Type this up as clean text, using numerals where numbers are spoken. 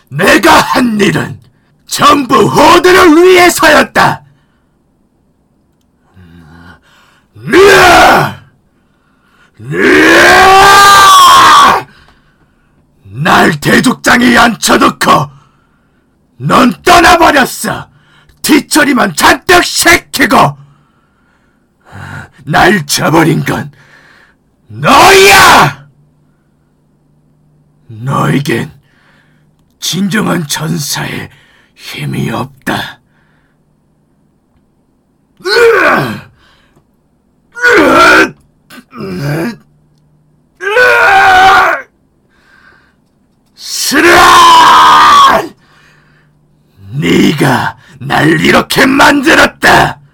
내가 한 일은 전부 호드를 위해서였다. 날 대족장에 앉혀놓고 넌 떠나버렸어. 뒤처리만 잔뜩 시키고. 날 저버린 건 너야! 너에겐 진정한 전사의 힘이 없다. 싫어! 네가 날 이렇게 만들었다.